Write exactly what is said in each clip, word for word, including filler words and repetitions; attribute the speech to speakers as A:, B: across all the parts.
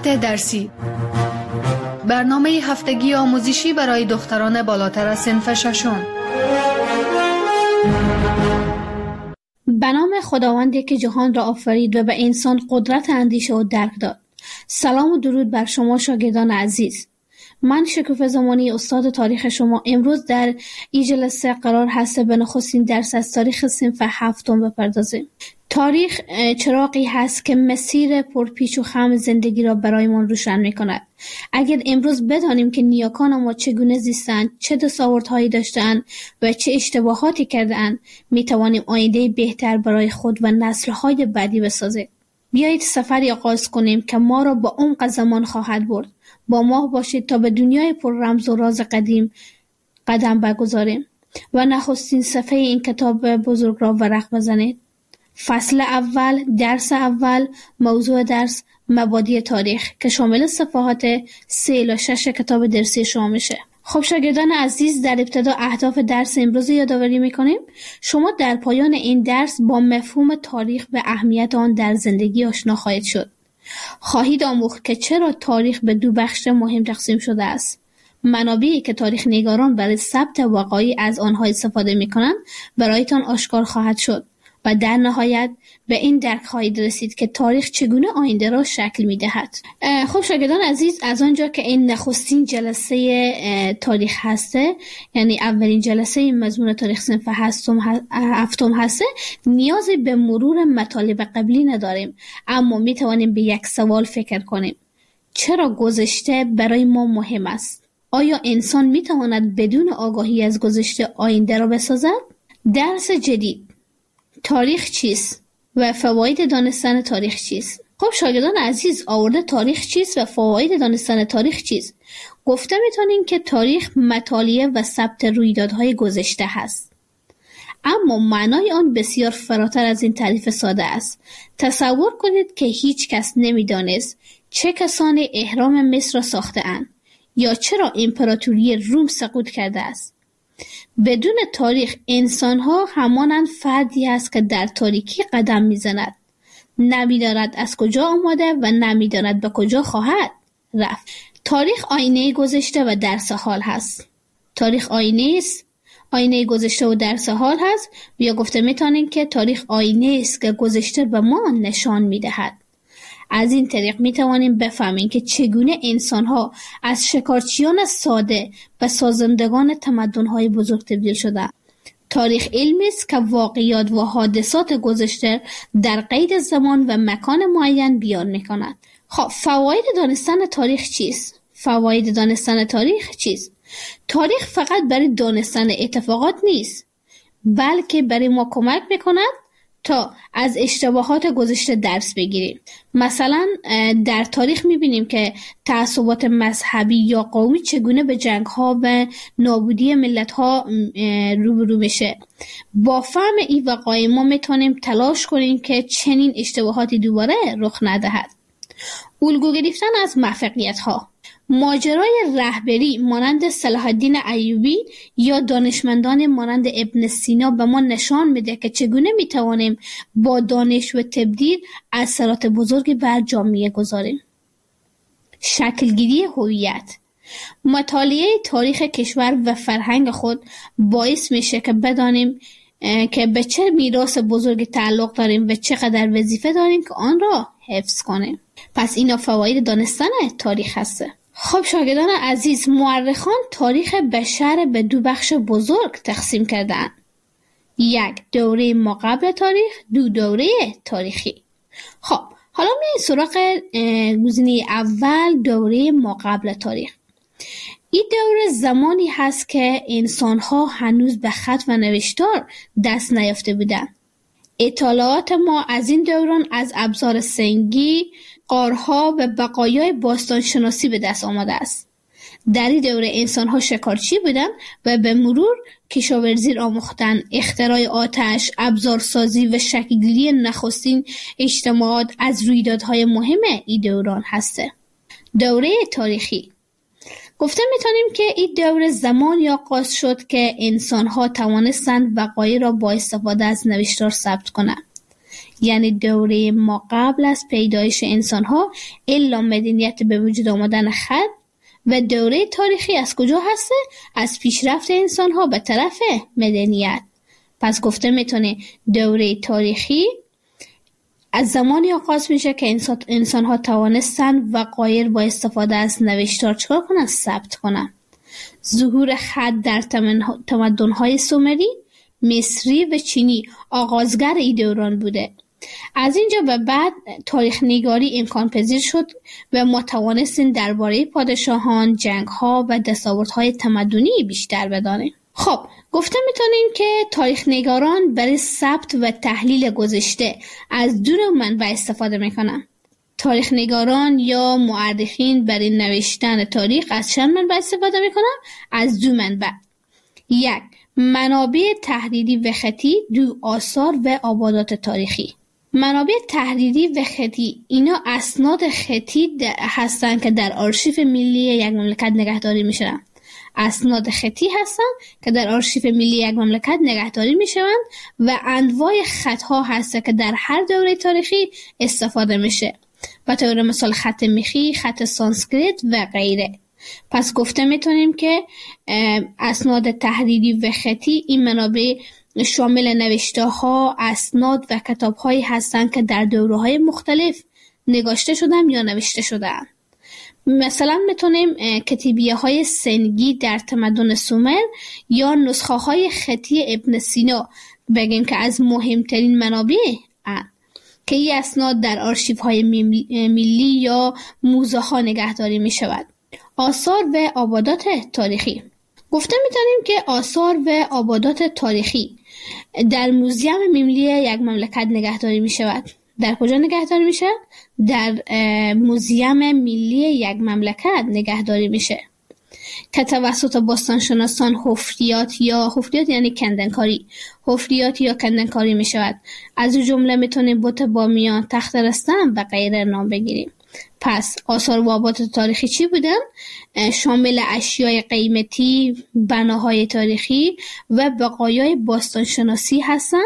A: صفحات درسی، برنامه هفتگی آموزشی برای دختران بالاتر از صنف ششم.
B: به نام خداوندی که جهان را آفرید و به انسان قدرت اندیشه و درک داد. سلام و درود بر شما شاگردان عزیز. من شکوفه زمانی استاد تاریخ شما امروز در این جلسه قرار هست به نخستین درس از تاریخ صنف هفتم بپردازیم. تاریخ چراغی هست که مسیر پرپیچ و خم زندگی را برایمان روشن می‌کند. اگر امروز بدانیم که نیاکان ما چگونه زیستند، چه دستاوردهایی داشتند و چه اشتباهاتی کردند، می‌توانیم آینده بهتر برای خود و نسل‌های بعدی بسازیم. بیایید سفری آغاز کنیم که ما را با عمق زمان خواهد برد. با ما باشید تا به دنیای پر رمز و راز قدیم قدم بگذاریم و نخستین صفحه این کتاب بزرگ را ورق بزنید. فصل اول، درس اول، موضوع درس مبادی تاریخ که شامل صفحات سه الی شش کتاب درسی شما میشه. خب شاگردان عزیز، در ابتدا اهداف درس امروز یادآوری میکنیم. شما در پایان این درس با مفهوم تاریخ و اهمیت آن در زندگی آشنا خواهید شد. خواهید آموخت که چرا تاریخ به دو بخش مهم تقسیم شده است. منابعی که تاریخ نگاران برای ثبت وقایع از آنها استفاده میکنند برایتان آشکار خواهد شد و در نهایت به این درک خواهید رسید که تاریخ چگونه آینده را شکل میدهد. خب شاگردان عزیز، از آنجا که این نخستین جلسه تاریخ هسته، یعنی اولین جلسه مضمون تاریخ صنف هفتم هسته، نیازی به مرور مطالب قبلی نداریم، اما میتوانیم به یک سوال فکر کنیم: چرا گذشته برای ما مهم است؟ آیا انسان میتواند بدون آگاهی از گذشته آینده را بسازد؟ درس جدید: تاریخ چیست و فواید دانستن تاریخ چیست؟ خب شاگردان عزیز، آورده تاریخ چیست و فواید دانستن تاریخ چیست؟ گفته میتونیم که تاریخ مطالعه و ثبت رویدادهای گذشته هست، اما معنای آن بسیار فراتر از این تعریف ساده است. تصور کنید که هیچ کس نمیدانست چه کسانی اهرام مصر را ساخته اند یا چرا امپراتوری روم سقوط کرده است. بدون تاریخ انسان‌ها همانند فردی است که در تاریکی قدم می‌زند، نمی‌داند از کجا آمده و نمی‌داند به کجا خواهد رفت. تاریخ آینه گذشته و درس حال هست. تاریخ آینه است، آینه گذشته و درس حال هست، یا گفته می‌توانیم که تاریخ آینه است که گذشته به ما نشان می‌دهد. از این طریق می توانیم بفهمیم که چگونه انسان‌ها از شکارچیان ساده به سازندگان تمدن‌های بزرگ تبدیل شدند. تاریخ علمی است که واقعیات و حادثات گذشته در قید زمان و مکان معین بیان می‌کند. خب فواید دانستن تاریخ چیست؟ فواید دانستن تاریخ چیست؟ تاریخ فقط برای دانستن اتفاقات نیست، بلکه برای ما کمک می‌کند تا از اشتباهات گذشته درس بگیریم. مثلا در تاریخ میبینیم که تعصبات مذهبی یا قومی چگونه به جنگ‌ها و نابودی ملت‌ها روبرو میشه. با فهم این وقایع ما میتونیم تلاش کنیم که چنین اشتباهاتی دوباره رخ ندهد. الگو گرفتن از موفقیت‌ها: ماجرای رهبری مانند صلاح الدین ایوبی یا دانشمندان مانند ابن سینا به ما نشان میده که چگونه میتوانیم با دانش و تبدیل اثرات بزرگی بر جامعه گذاریم. شکلگیری هویت: مطالعه تاریخ کشور و فرهنگ خود باعث میشه که بدانیم که به چه میراث بزرگی تعلق داریم و چقدر وظیفه داریم که آن را حفظ کنیم. پس اینا فواید دانستن تاریخ هسته. خب شاگردان عزیز، مورخان تاریخ بشر به دو بخش بزرگ تقسیم کردند: یک دوره ما قبل تاریخ، دو دوره تاریخی. خب حالا میایم سراغ گزینه اول، دوره ما قبل تاریخ. این دوره زمانی هست که انسان‌ها هنوز به خط و نوشتار دست نیافته بودند. اطلاعات ما از این دوران از ابزار سنگی، غارها و بقایای باستانشناسی به دست آمده است. در این دوره انسان‌ها شکارچی بودند و به مرور کشاورزی را آموختند. اختراع آتش، ابزارسازی و شکل‌گیری نخستین اجتماعات از رویدادهای مهم این دوران هسته. دوره تاریخی: گفته میتونیم که این دوره زمانی آغاز شد که انسان‌ها توانستند وقایع را با استفاده از نوشتار ثبت کنند. یعنی دوره ما قبل از پیدایش انسان ها الا مدنیت به وجود آمدن خط. و دوره تاریخی از کجا هسته؟ از پیشرفت انسان ها به طرف مدنیت. پس گفته میتونه دوره تاریخی از زمانی آغاز میشه که انسان, انسان ها توانستن وقایع با استفاده از نوشتار چکار کنن؟ ثبت کنن. ظهور خط در تمدن های سومری، مصری و چینی آغازگر این دوران بوده. از اینجا به بعد تاریخ نگاری امکان پذیر شد و ما توانستیم درباره پادشاهان، جنگ ها و دستاوردهای تمدنی بیشتر بدانیم. خب گفته میتونیم که تاریخ نگاران برای ثبت و تحلیل گذشته از دو نوع منبع استفاده میکنن. تاریخ نگاران یا مورخین برای نوشتن تاریخ از چند منبع استفاده میکنن؟ از دو منبع. یک، منابع تحریری و خطی. دو، آثار و آبادات تاریخی. منابع تحریری و خطی اینا اسناد خطی هستن که در آرشیو ملی یک مملکت نگهداری میشن. اسناد خطی هستن که در آرشیو ملی یک مملکت نگهداری میشوند و انواع خطها هست که در هر دوره تاریخی استفاده میشه. به طور مثال خط میخی، خط سانسکریت و غیره. پس گفته میتونیم که اسناد تحریری و خطی این منابع شامل نوشته ها، اسناد و کتاب هایی هستند که در دوره های مختلف نگاشته شدن یا نوشته شدن. مثلا میتونیم کتیبیه های سنگی در تمدن سومر یا نسخه های خطی ابن سینا بگیم که از مهمترین منابع هستند که این اسناد در آرشیو های ملی یا موزه ها نگهداری می شود. آثار و آبادات تاریخی. گفته میتونیم که آثار و آبادات تاریخی در موزیم ملی یک مملکت نگهداری می شود. در کجا نگهداری می شود؟ در موزیم ملی یک مملکت نگهداری میشه که توسط باستانشناسان حفریات یا حفریات یعنی کندنکاری حفریات یا کندنکاری می شود. از این جمله میتونیم بت بامیان، تخت رستم و غیره نام بگیریم. پس آثار و آبادات تاریخی چی بودن؟ شامل اشیای قیمتی، بناهای تاریخی و بقایای باستانشناسی هستند،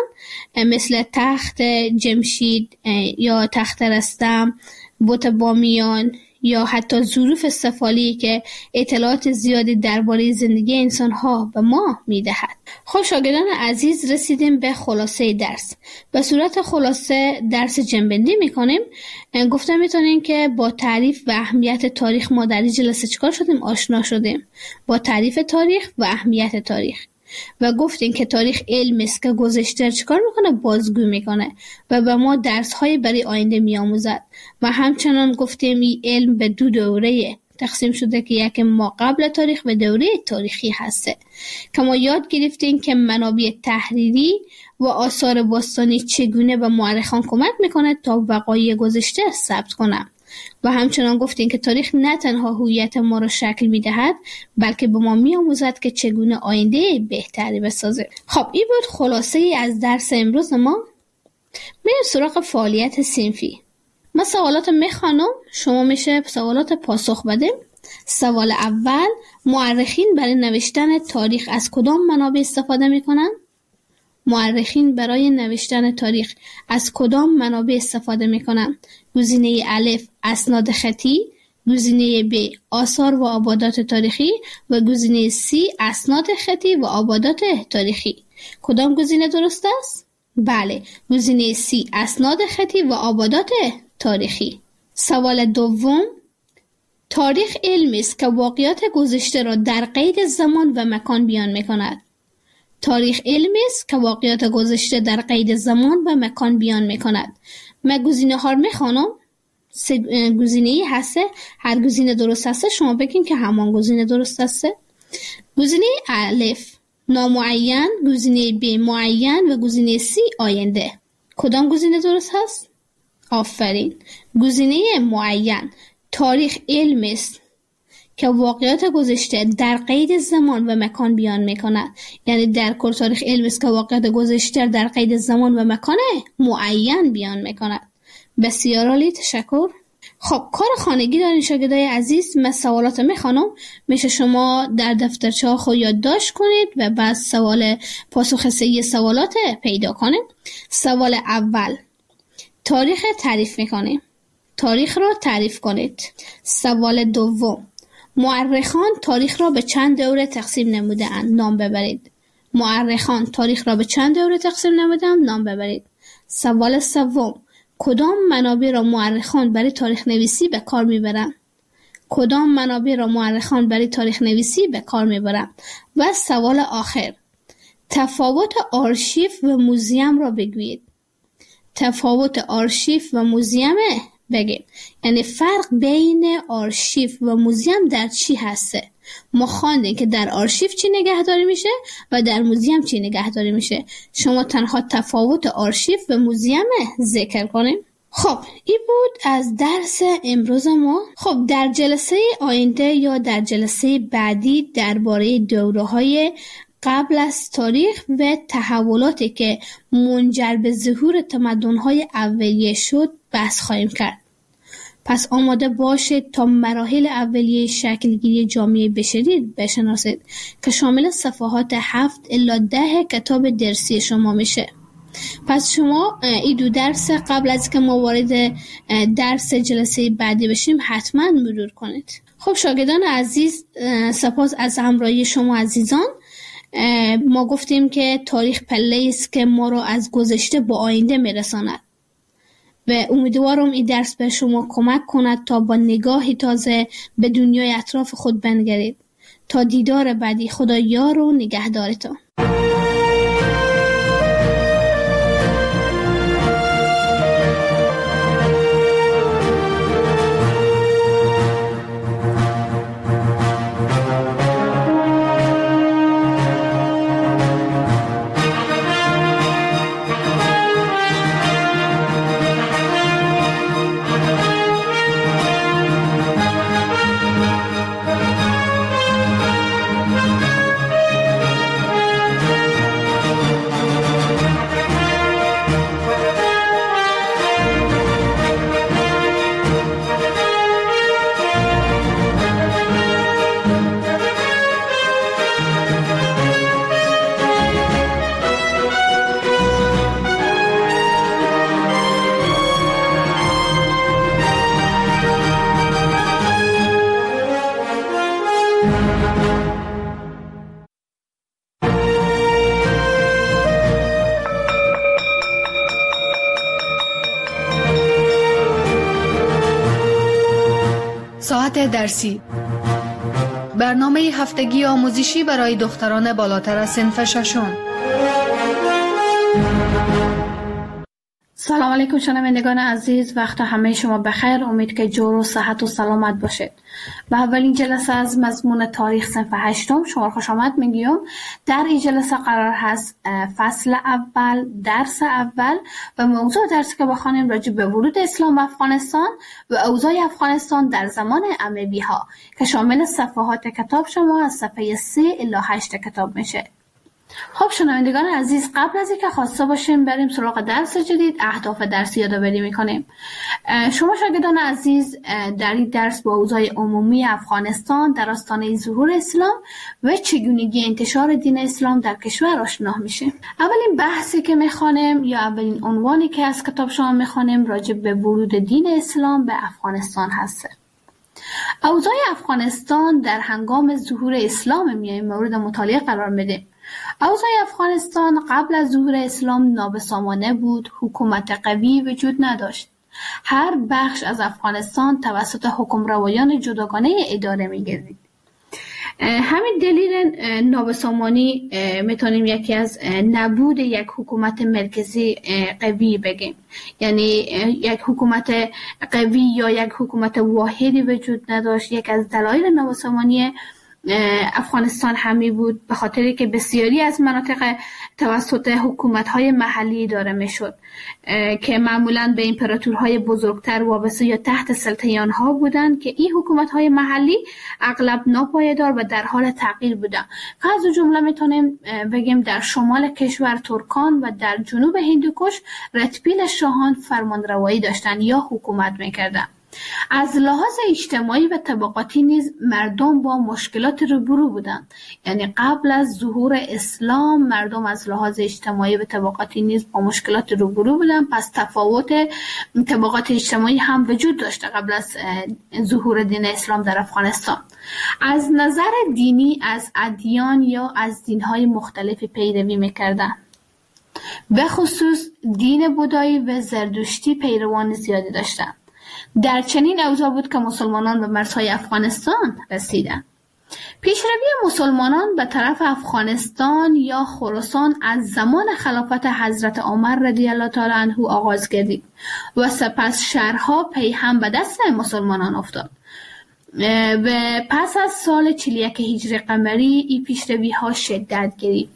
B: مثل تخت جمشید یا تخت رستم، بت بامیان یا حتی ظروف سفالی که اطلاعات زیادی درباره زندگی انسان‌ها به ما می‌دهد. خب شاگردان عزیز، رسیدیم به خلاصه درس. به صورت خلاصه درس جنبندی می‌کنیم. گفتم می‌تونیم که با تعریف و اهمیت تاریخ ما در این جلسه چیکار شدیم؟ آشنا شدیم با تعریف تاریخ و اهمیت تاریخ. و گفتیم که تاریخ علم است که گذشته چیکار میکنه؟ بازگو میکنه و به ما درس های برای آینده میآموزد. و همچنان گفتیم این علم به دو دوره تقسیم شده که یک ما قبل تاریخ و دوره تاریخی هسته که ما یاد گرفتیم که منابع تحریری و آثار باستانی چگونه به مورخان کمک میکنه تا وقایع گذشته ثبت کنه. و همچنان گفتیم که تاریخ نه تنها هویت ما را شکل میدهد بلکه به ما میآموزد که چگونه آینده بهتری بسازه. خب این بود خلاصه ای از درس امروز ما. میریم سراغ فعالیت صنفی. ما سوالات میخوانم، شما میشه سوالات پاسخ بدیم. سوال اول، مورخین برای نوشتن تاریخ از کدام منابع استفاده میکنن؟ مورخین برای نوشتن تاریخ از کدام منابع استفاده میکنن؟ گزینه الف اسناد خطی، گزینه ب آثار و آبادات تاریخی و گزینه سی اسناد خطی و آبادات تاریخی. کدام گزینه درست است؟ بله، گزینه سی اسناد خطی و آبادات تاریخی. سوال دوم، تاریخ علمی است که واقعیات گذشته را در قید زمان و مکان بیان میکند. تاریخ علمی است که واقعیات گذشته در قید زمان و مکان بیان میکند. من گزینه ها رو میخوانم. سه گزینه ای هسته، هر گزینه درست هسته شما بگین که همان گزینه درست هسته. گزینه الف نامعین، گزینه ب معین و گزینه سی آینده. کدام گزینه درست هست؟ آفرین، گزینه معین. تاریخ علمی است که واقعیات گذشته در قید زمان و مکان بیان میکند. یعنی در کل تاریخ علمی است که واقعیات گذشته در قید زمان و مکان معین بیان میکند. بسیار عالی، تشکر. خب کار خانگی دارین شاگردای عزیز. من سوالات میخوانم، میشه شما در دفترچه ها خود یادداشت کنید و بعد سوال پاسخ صحیح سوالات پیدا کنید. سوال اول، تاریخ تعریف میکنیم. تاریخ را تعریف کنید. سوال دوم، مورخان تاریخ را به چند دوره تقسیم نموده‌اند؟ نام ببرید. مورخان تاریخ را به چند دوره تقسیم نموده‌اند؟ نام ببرید. سوال سوم، کدام منابع را مورخان برای تاریخ نویسی به کار میبرند؟ کدام منابع را مورخان برای تاریخ نویسی به کار میبرند؟ و سوال آخر، تفاوت آرشیو و موزیم را بگویید. تفاوت آرشیو و موزیم بگیم، یعنی فرق بین آرشیو و موزیم در چی هسته؟ ما خواندیم که در آرشیو چی نگهداری میشه و در موزیم چی نگهداری میشه. شما تنها تفاوت آرشیو و موزیم ذکر کنیم. خب این بود از درس امروز ما. خب در جلسه آینده یا در جلسه بعدی درباره دوره‌های قبل از تاریخ و تحولاتی که منجر به ظهور تمدن‌های اولیه شد بحث خواهیم کرد. پس آماده باشید تا مراحل اولیه شکلگیری جامعه بشری بشناسید که شامل صفحات هفت الی ده کتاب درسی شما میشه. پس شما این دو درس قبل از که ما وارد درس جلسه بعدی بشیم حتما مرور کنید. خب شاگردان عزیز، سپاس از همراهی شما عزیزان. ما گفتیم که تاریخ پله‌ای است که ما را از گذشته به آینده میرساند و امیدوارم این درس به شما کمک کند تا با نگاهی تازه به دنیای اطراف خود بنگرید. تا دیدار بعدی، خدا یار و نگهدارتان.
A: ساعت درسی، برنامه هفتگی آموزشی برای دختران بالاتر از صنف ششم.
B: سلام علیکم شنوندگان عزیز، وقت همه شما بخیر. امید که جور و صحت و سلامت باشید. به اولین جلسه از مضمون تاریخ صنف هشتم شما خوش آمد میگیم. در این جلسه قرار هست فصل اول، درس اول و موضوع درسی که بخوانیم راجع به ورود اسلام به افغانستان و اوضاع افغانستان در زمان اموی ها که شامل صفحات کتاب شما از صفحه سه الی هشت کتاب میشه. خب شنوندگان عزیز، قبل از اینکه خواسته باشیم بریم سراغ درس جدید، اهداف درسی یادآوری میکنیم. شما شاگردان عزیز در این درس با اوضاع عمومی افغانستان در آستانه ظهور اسلام و چگونگی انتشار دین اسلام در کشور آشنا میشیم. اولین بحثی که میخوانیم یا اولین عنوانی که از کتاب شما میخوانیم راجع به ورود دین اسلام به افغانستان هست. اوضاع افغانستان در هنگام ظهور اسلام میایم مورد مطالعه قرار میدیم. اوضاع افغانستان قبل از ظهور اسلام نابسامانه بود، حکومت قوی وجود نداشت. هر بخش از افغانستان توسط حکمروایان جداگانه اداره می‌گردید. همین دلیل نابسامانی میتونیم یکی از نبود یک حکومت مرکزی قوی بگیم، یعنی یک حکومت قوی یا یک حکومت واحدی وجود نداشت. یک از دلایل نابسامانی افغانستان همی بود به خاطری که بسیاری از مناطق توسط حکومت‌های محلی اداره می‌شد که معمولاً به امپراتورهای بزرگتر وابسته یا تحت سلطه آنها بودند که این حکومت‌های محلی اغلب ناپایدار و در حال تغییر بودند. از جمله میتونیم بگیم در شمال کشور ترکان و در جنوب هندوکش رتبیل شاهان فرمانروایی داشتند یا حکومت می‌کردند. از لحاظ اجتماعی و طبقاتی نیز مردم با مشکلات روبرو بودند. یعنی قبل از ظهور اسلام مردم از لحاظ اجتماعی و طبقاتی نیز با مشکلات روبرو بودند. پس تفاوت طبقات اجتماعی هم وجود داشته قبل از ظهور دین اسلام در افغانستان. از نظر دینی از ادیان یا از دین‌های مختلفی پیروی می‌کردند. به خصوص دین بودایی و زرتشتی پیروان زیادی داشتند. در چنین اوضاع بود که مسلمانان به مرزهای افغانستان رسیدند. پیشروی مسلمانان به طرف افغانستان یا خراسان از زمان خلافت حضرت عمر رضی الله تعالی عنه آغاز گردید و سپس شهرها پی هم به دست مسلمانان افتاد و پس از سال چهل و یک هجری قمری این پیشروی ها شدت گرفت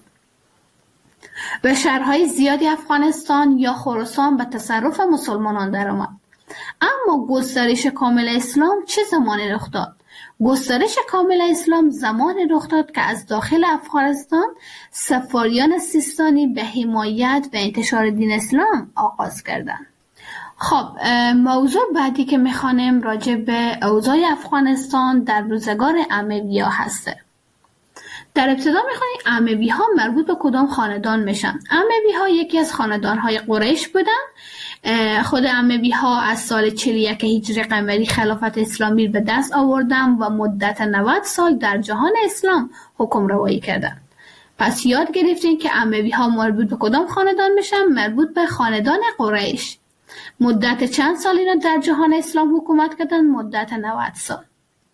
B: و شهرهای زیادی افغانستان یا خراسان به تصرف مسلمانان درآمد. اما گسترش کامل اسلام چه زمانی رخ داد؟ گسترش کامل اسلام زمانی رخ داد که از داخل افغانستان سفاریان سیستانی به حمایت و انتشار دین اسلام آغاز کردند. خب موضوع بعدی که میخوانیم راجع به اوضاع افغانستان در روزگار اموی‌ها هسته. در ابتدا میخوانیم اموی ها مربوط به کدام خاندان میشن؟ اموی ها یکی از خاندان های قریش بودن. خود اموی ها از سال چهل و یک هجری قمری خلافت اسلامی به دست آوردن و مدت نود سال در جهان اسلام حکم روایی کردن. پس یاد گرفتین که اموی ها مربوط به کدام خاندان میشن؟ مربوط به خاندان قریش. مدت چند سال اینا در جهان اسلام حکومت کردن؟ مدت نود سال.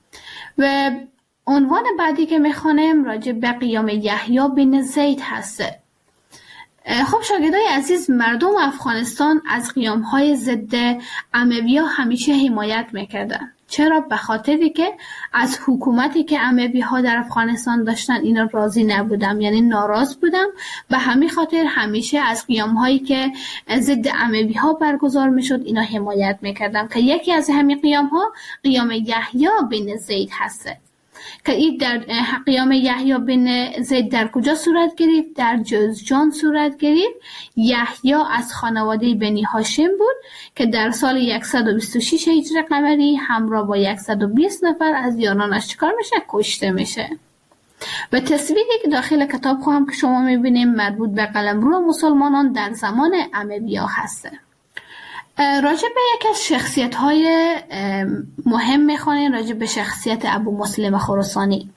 B: و عنوان بعدی که میخوانیم راجع به قیام یحیی بن زید هسته. خب شاگردای عزیز، مردم افغانستان از قیام‌های ضد اموی‌ها همیشه حمایت میکردن. چرا؟ به خاطری که از حکومتی که اموی‌ها در افغانستان داشتن اینا راضی نبودم، یعنی ناراض بودم. به همین خاطر همیشه از قیام‌هایی که ضد اموی‌ها برگزار میشد اینا حمایت میکردم که یکی از همین قیام‌ها قیام یحیی بن زید هسته که این در قیام یحیی بن زید در کجا صورت گرفت؟ در جوزجان صورت گرفت. یحیی از خانواده بنی هاشم بود که در سال صد و بیست و شش هجری قمری همراه با صد و بیست نفر از یارانش چکار میشه؟ کشته میشه. و تصویری که داخل کتاب خواهم که شما میبینیم مربوط به قلمرو مسلمانان در زمان اموی‌ها هسته. راجع به یک از شخصیت‌های مهم می‌خوانیم، راجع به شخصیت ابو مسلم خراسانی.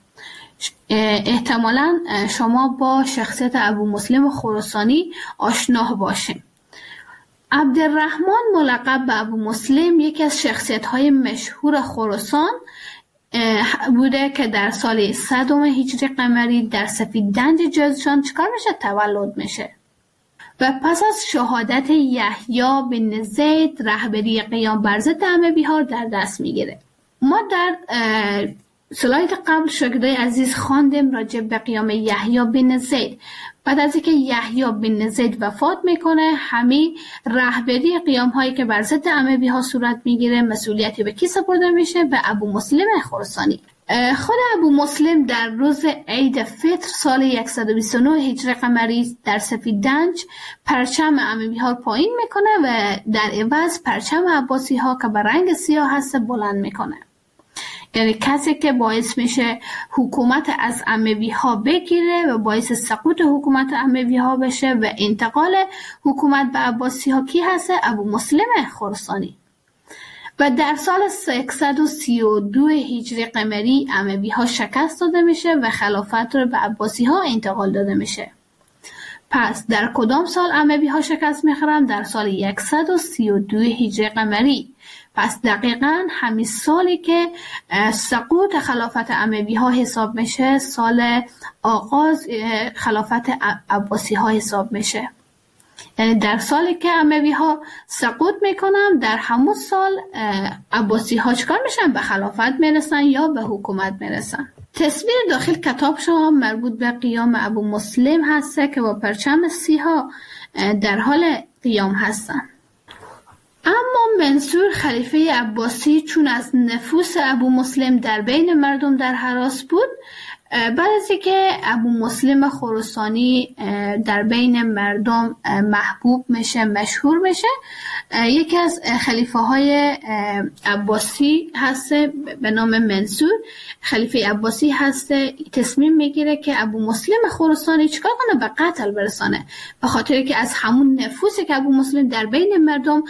B: احتمالاً شما با شخصیت ابو مسلم خراسانی آشنا باشیم. عبدالرحمن ملقب به ابو مسلم یکی از شخصیت‌های مشهور خراسان بوده که در سال صدم هجری قمری در سفیددنج جوزجان چکار میشه؟ تولد میشه. و پس از شهادت یحیی بن زید رهبری قیام بر ضد اموی‌ها در دست میگیره. ما در سلاید قبل شاگردای عزیز خواندیم راجع به قیام یحیی بن زید. بعد از اینکه یحیی بن زید وفات میکنه، همین رهبری قیام هایی که بر ضد اموی‌ها صورت میگیره مسئولیتی به کی سپرده میشه؟ به ابو مسلم خراسانی. خود ابو مسلم در روز عید فطر سال صد و بیست و نه هجری قمری در سفیددنج پرچم اموی‌ها پایین میکنه و در عوض پرچم عباسی ها که به رنگ سیاه هست بلند میکنه. یعنی کسی که باعث میشه حکومت از اموی‌ها بگیره و باعث سقوط حکومت اموی‌ها بشه و انتقال حکومت به عباسی ها کی هست؟ ابو مسلم خراسانی. و در سال سیصد و سی و دو هجری قمری اموی‌ها شکست داده میشه و خلافت رو به عباسی ها انتقال داده میشه. پس در کدام سال اموی‌ها شکست میخورن؟ در سال صد و سی و دو هجری قمری. پس دقیقاً همین سالی که سقوط خلافت اموی‌ها حساب میشه سال آغاز خلافت عباسی ها حساب میشه. یعنی در سالی که اموی‌ها سقوط میکنن در همون سال عباسی ها چکار میشن؟ به خلافت میرسن یا به حکومت میرسن. تصویر داخل کتاب شما مربوط به قیام ابو مسلم هسته که با پرچم سیاه در حال قیام هستن. اما منصور خلیفه عباسی چون از نفوس ابو مسلم در بین مردم در هراس بود، بعد از اینکه ابو مسلم خراسانی در بین مردم محبوب میشه، مشهور میشه، یکی از خلیفه های عباسی هست به نام منصور، خلیفه عباسی هست، تصمیم میگیره که ابو مسلم خراسانی چیکار کنه؟ به قتل برسانه، به خاطر که از همون نفوذی که ابو مسلم در بین مردم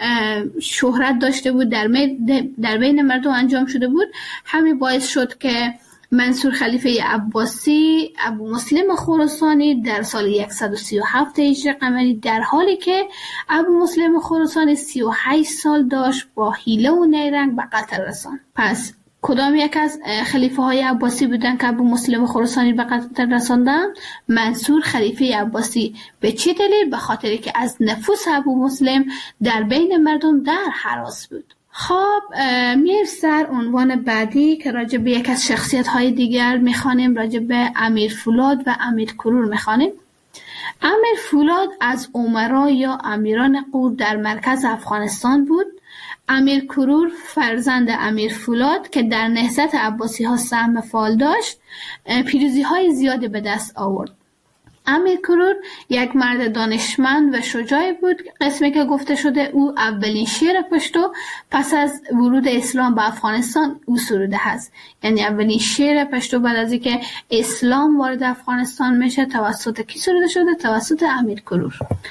B: شهرت داشته بود، در در بین مردم انجام شده بود، همین باعث شد که منصور خلیفه عباسی ابو مسلم خراسانی در سال صد و سی و هفت هجری قمری، در حالی که ابو مسلم خراسانی سی و هشت سال داشت، با حیله و نیرنگ به قتل رساند. پس کدام یک از خلیفه های عباسی بودن که ابو مسلم خراسانی به قتل رساندن؟ منصور خلیفه عباسی. به چه دلیل؟ به خاطر که از نفوذ ابو مسلم در بین مردم در هراس بود. خب میریم سر عنوان بعدی که راجع به یک از شخصیت های دیگر میخوانیم، راجع به امیر فولاد و امیر کرور میخوانیم. امیر فولاد از امرا یا امیران غور در مرکز افغانستان بود. امیر کرور فرزند امیر فولاد که در نهضت عباسی ها سهم فعال داشت، پیروزی های زیادی به دست آورد. امیر کرور یک مرد دانشمند و شجاعی بود. قسمی که گفته شده او اولین شعر پشتو پس از ورود اسلام به افغانستان او سروده هست. یعنی اولین شعر پشتو بعد از اینکه اسلام وارد افغانستان میشه توسط کی سروده شده؟ توسط امیر کرور.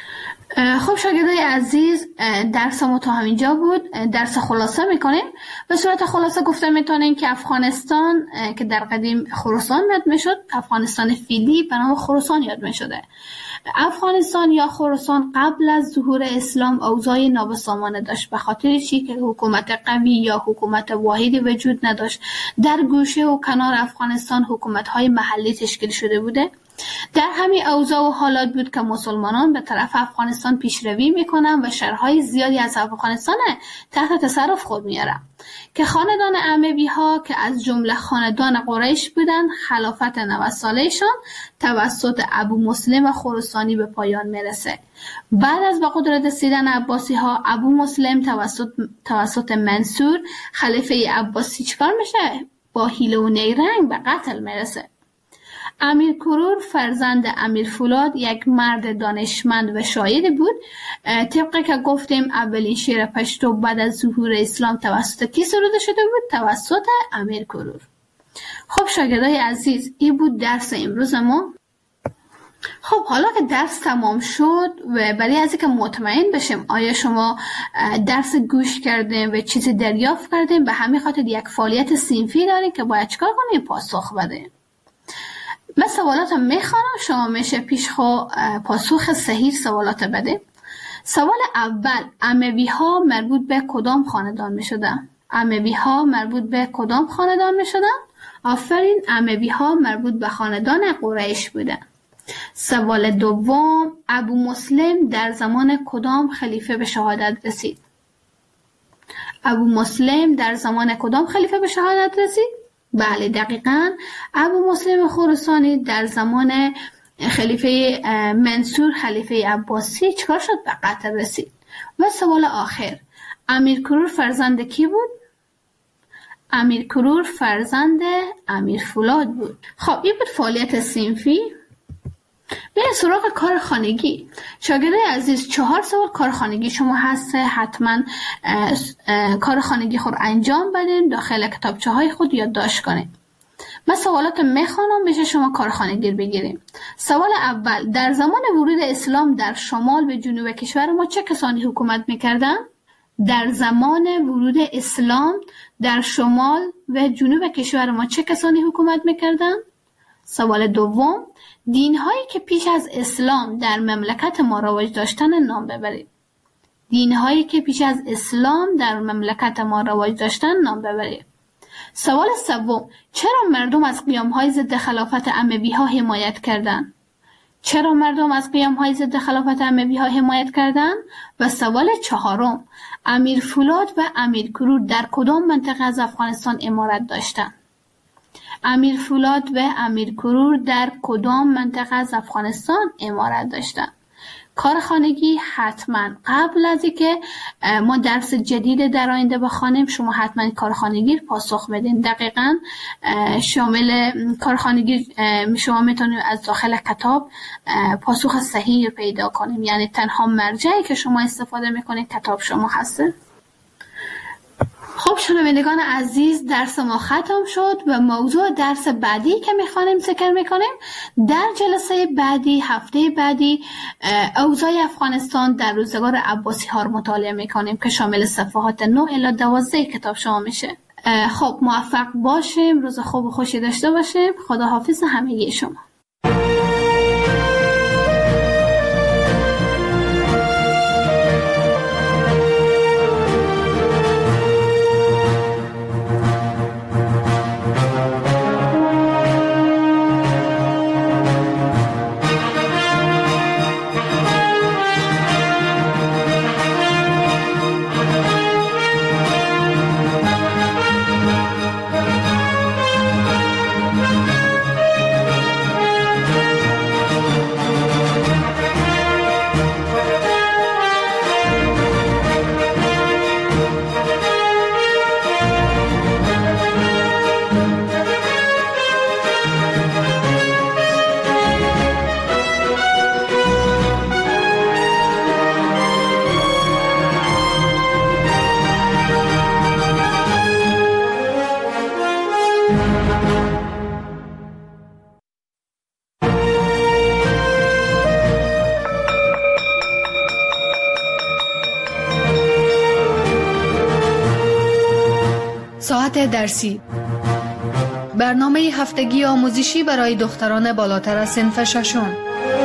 B: خب شاگردای عزیز، درس ما تا همینجا بود. درس خلاصه میکنیم. به صورت خلاصه گفته میتونیم که افغانستان که در قدیم خراسان یاد میشد، افغانستان فعلی به نام خراسان یاد میشده. افغانستان یا خراسان قبل از ظهور اسلام اوضاع نابسامانه داشت، به خاطر چی؟ که حکومت قوی یا حکومت واحدی وجود نداشت. در گوشه و کنار افغانستان حکومت‌های محلی تشکیل شده بوده. در همین اوضاع و حالات بود که مسلمانان به طرف افغانستان پیشروی میکنن و شهرهای زیادی از افغانستان تحت تصرف خود میارن که خاندان اموی ها که از جمله خاندان قریش بودند، خلافت نود سالهشان توسط ابو مسلم خراسانی به پایان میرسه. بعد از به قدرت رسیدن عباسی ها، ابو مسلم توسط توسط منصور خلیفه عباسی چیکار میشه؟ با حیله و نیرنگ به قتل میرسه. امیر کرور فرزند امیر فولاد یک مرد دانشمند و شاعری بود. طبقه که گفتیم اولین شعر پشتو بعد از ظهور اسلام توسط کی سروده شده بود؟ توسط امیر کرور. خب شاگردای عزیز، این بود درس امروز ما. خب حالا که درس تمام شد و برای از اینکه مطمئن بشیم آیا شما درس گوش کردیم و چیزی دریافت کردیم، به همین خاطر یک فعالیت صنفی داریم که باید چیکار کنیم؟ پاسخ بدیم. من سوالاتم میخوانم، شما میشه پیش خو پاسخ صحیح سوالات بده. سوال اول، اموی ها مربوط به کدام خاندان میشدن؟ اموی ها مربوط به کدام خاندان میشدن؟ آفرین، اموی ها مربوط به خاندان قریش بودن. سوال دوم، ابو مسلم در زمان کدام خلیفه به شهادت رسید؟ ابو مسلم در زمان کدام خلیفه به شهادت رسید؟ بله دقیقاً، ابو مسلم خراسانی در زمان خلیفه منصور خلیفه عباسی چکار شد؟ به قتل رسید. و سوال آخر، امیر کرور فرزند کی بود؟ امیر کرور فرزند امیر فولاد بود. خب این بود فعالیت صنفی. بریم سراغ کار خانگی. شاگردای عزیز، چهار سوال کار خانگی شما هست، حتما کار خانگی خود انجام بدین، داخل کتابچه های خود یادداشت کنین. من سوالات میخوانم، بشه شما کار خانگی بگیریم. سوال اول، در زمان ورود اسلام در شمال و جنوب کشور ما چه کسانی حکومت میکردن؟ در زمان ورود اسلام در شمال و جنوب کشور ما چه کسانی حکومت میکردن؟ سوال دوم، دین‌هایی که پیش از اسلام در مملکت ما رواج داشتن نام ببرید. دین‌هایی که پیش از اسلام در مملکت ما رواج داشتن نام ببرید. سوال سوم، چرا مردم از قیام‌های ضد خلافت اموی‌ها حمایت کردند؟ چرا مردم از قیام‌های ضد خلافت اموی‌ها حمایت کردند؟ و سوال چهارم، امیر فولاد و امیر کرور در کدام منطقه از افغانستان امارت داشتند؟ امیر فولاد و امیر کرور در کدام منطقه از افغانستان امارت داشتند؟ کار خانگی حتما قبل از اینکه ما درس جدید در آینده بخوانیم شما حتما کار خانگی پاسخ بدین. دقیقاً شامل کار خانگی شما میتونید از داخل کتاب پاسخ صحیح پیدا کنیم، یعنی تنها مرجعی که شما استفاده میکنید کتاب شما هسته. خب شنوندگان عزیز، درس ما ختم شد و موضوع درس بعدی که میخوانیم ذکر میکنیم در جلسه بعدی هفته بعدی اوضاع افغانستان در روزگار عباسی ها رو مطالعه میکنیم که شامل صفحات نه الی دوازده کتاب شما میشه. خب موفق باشیم، روز خوب و خوشی داشته باشیم. خداحافظ همگی شما.
A: ساعت درسی، برنامه هفتگی آموزشی برای دختران بالاتر از صنف ششم.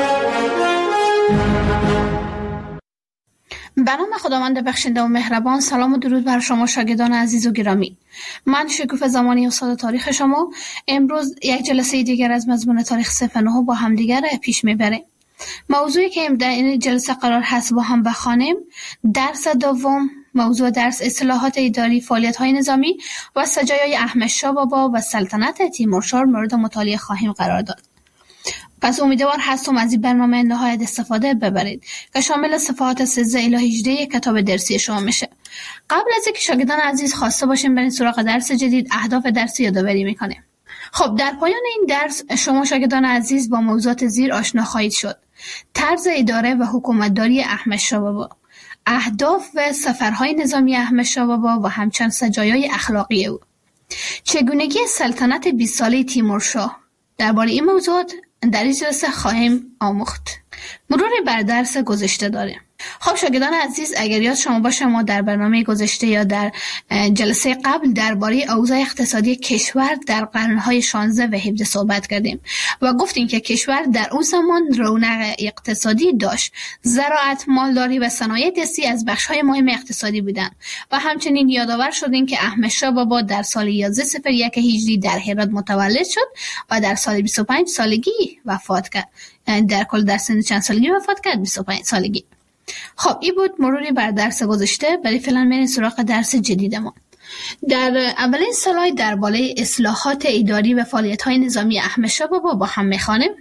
B: به نام خداوند بخشنده و مهربان. سلام و درود بر شما شاگردان عزیز و گرامی. من شکوفه زمانی استاد تاریخ شما امروز یک جلسه دیگر از مضمون تاریخ صنف نه با هم دیگر پیش میبریم. موضوعی که در این جلسه قرار هست با هم بخوانیم درس دوم، موضوع درس اصلاحات اداری، فعالیت‌های نظامی و سجایای احمد شاه بابا و سلطنت تیمورشاه مورد مطالعه خواهیم قرار داد. پس امیدوار هستم از این برنامه نهایت استفاده ببرید که شامل صفحات سیزده الی هجده کتاب درسی شما میشه. قبل از اینکه شاگردان عزیز خواسته باشیم بریم سراغ درس جدید، اهداف درسی یادآوری میکنیم. خب در پایان این درس شما شاگردان عزیز با موضوعات زیر آشنا خواهید شد: طرز اداره و حکومتداری احمد شاه بابا، اهداف و سفرهای نظامی احمد شاه بابا و همچنین سجایای اخلاقی او، چگونگی سلطنت بیست ساله تیمورشاه. درباره این موضوعات در این جلسه خواهیم آموخت. مرور بر درس گذشته داریم. خب شاگردان عزیز، اگر یاد شما باشه ما در برنامه گذشته یا در جلسه قبل درباره اوضاع اقتصادی کشور در قرنهای شانزده و هفده صحبت کردیم و گفتیم که کشور در اون زمان رونق اقتصادی داشت. زراعت، مالداری و صنایع دستی از بخش‌های مهم اقتصادی بودند و همچنین یادآور شدیم که احمد شاه بابا در سال یازده صفر یک هجری در هرات متولد شد و در سال بیست و پنج سالگی وفات کرد. در کل در سن چند سالگی وفات کرد؟ بیست و پنج سالگی. خب این بود مروری بر درس گذشته. برای فعلا میریم سراغ درس جدید ما. در اولین سلاید درباره اصلاحات اداری و فعالیت‌های نظامی احمد شاه بابا با هم می‌خوانیم.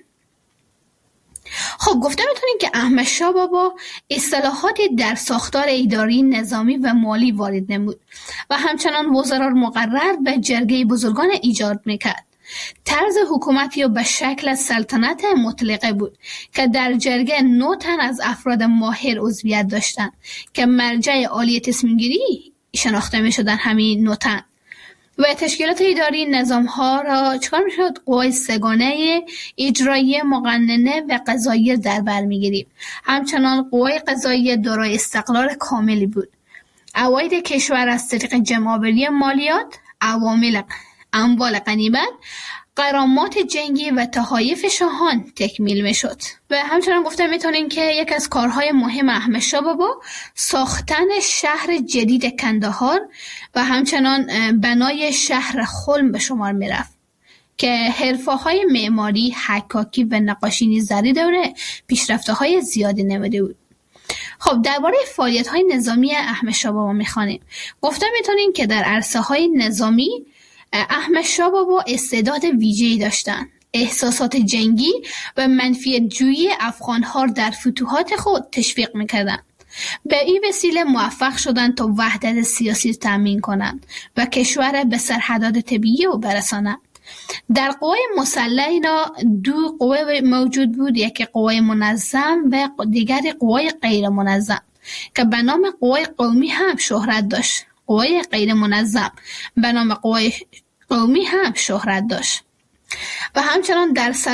B: خب گفته میتونیم که احمد شاه بابا اصلاحاتی در ساختار اداری، نظامی و مالی وارد نمود و همچنان وزرا مقرر به جرگه بزرگان ایجاد میکرد. طرز حکومتی به شکل سلطنت مطلقه بود که در جرگه نه تن از افراد ماهر عضویت داشتند که مرجع عالی تصمیم گیری شناخته می شدن همین نه تن. و تشکیلات اداری نظام ها را چکار می شد؟ قوای سگانه اجرایی، مقننه و قضایی در بر می گیریم. همچنان قوای قضایی دارای استقلال کاملی بود. عواید کشور از طریق جمع‌آوری مالیات، عوامل اموال غنیمت، غرامات جنگی و تحایف شاهان تکمیل می شد. و همچنان گفته میتونیم که یک از کارهای مهم احمد شاه بابا ساختن شهر جدید کندهار و همچنان بنای شهر خلم به شمار می رفت که حرفه‌های معماری، حکاکی و نقاشی نیز در دوره پیشرفته‌های زیادی نموده بود. خب درباره فعالیت‌های نظامی احمد شاه بابا می‌خوانیم. گفته میتونیم که در عرصه‌های نظامی احمد شاه بابا استعداد ویژه‌ای داشتند. احساسات جنگی و منفیت جویی افغان‌ها در فتوحات خود تشویق می‌کردند. به این وسیله موفق شدند تا وحدت سیاسی تامین کنند و کشور به سرحدات طبیعی او برسانند. در قوای مسلح اینا دو قوه موجود بود، یکی قوای منظم و دیگری قوای غیر منظم که به نام قوای قومی هم شهرت داشت. قوای غیر منظم به نام قوای قومی هم شهرت داشت و همچنان در